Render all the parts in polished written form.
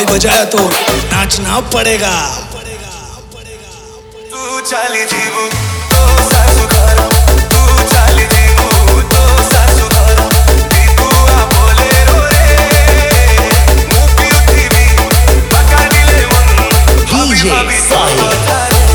बजाया तो नाचना पड़ेगा। तू चाली जीवू तो सासू घर, तू चाली जीवू तो सासू घर, दीपुआ बोले रो रे मु पिउथिबी पका दिले मन भाभी भाभी साहिल।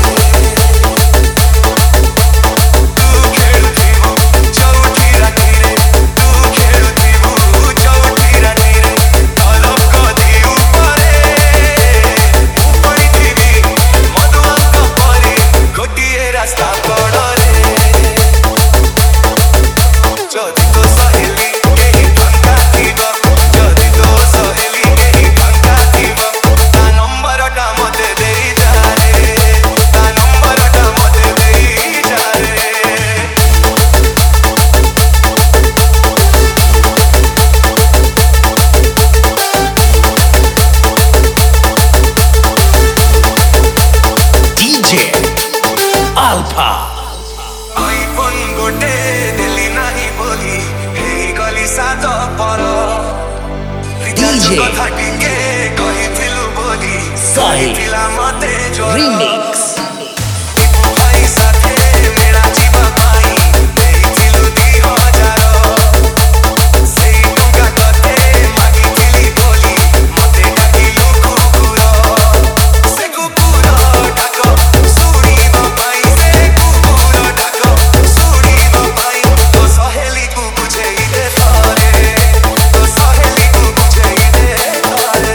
अल्फा आईफोन गोटे दिल्ली नहीं बोली हे गली सात पर डीजे कथा टिके कहिथिलु बोली साहिल तिला मते जो रीमिक्स। भाई साथे मेरा जीवा पाई देइथिलु 2000 सेई टंका कते मागिथिली बोली मते डाकिलु कुकुर से कुकुर डाको सुरी बापाई से कुकुर डाको सुरी बापाई तो सहेली को बुझेई दे तारे, तो सहेली को बुझेई दे तारे।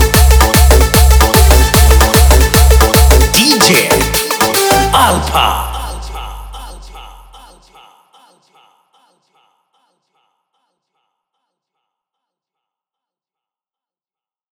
DJ Alpha।